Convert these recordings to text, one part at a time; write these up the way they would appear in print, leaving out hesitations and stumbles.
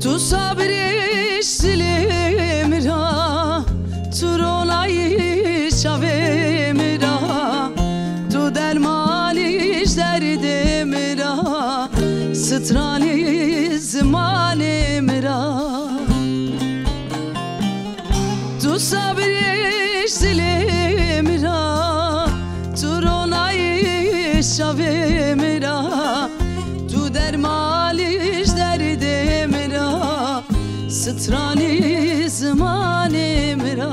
Tu sabrish silimra, tu ronaish avemra, tu dermanish derdimra, strani zamanimra. Tu sabrish silimra, tu ronaish avemra, tu dermanish derdimra, strani zamanimra.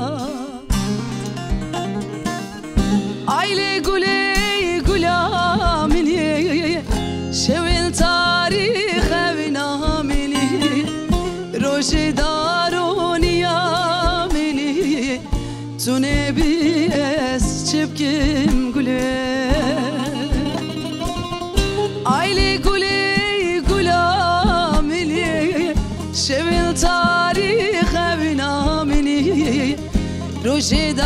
Aile gule gulamini, şevin tarih evnamini, roji daruniyamini, tu nebi es çipkim gule. Aile gule gulamini, şevin tarih evnamini, roji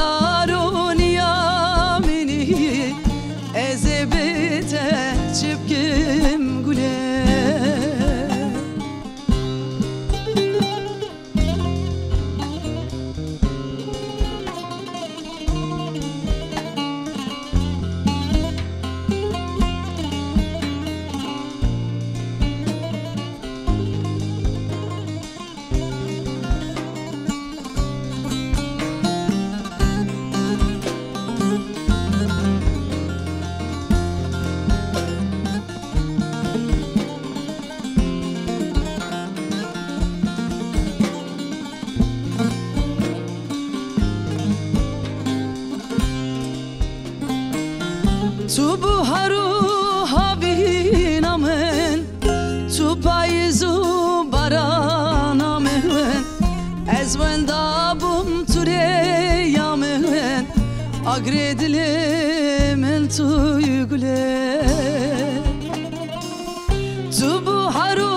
daruniyamini, ezebete çipkim gule. Tu buharu havinamen, tu payzu baranamen, ezven dabum tureyamen, agredilimen tuygule. Tu buharu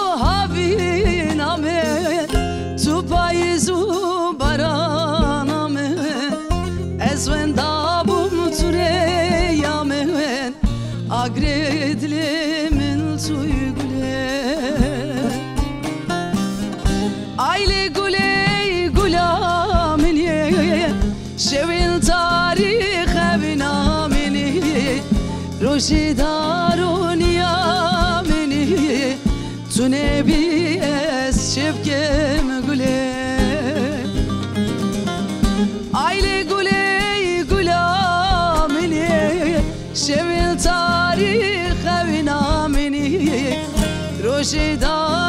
havinamen, tu payzu baranamen, ezven dabum tureyamen, agredilimin tuygule. Aile gule gulamini, şevin tarih evnamini, roji daruniyamini, tu nebi es çipkim gule. Aile gule gulamini, şevin tarih evnamini, roji daruniyamini,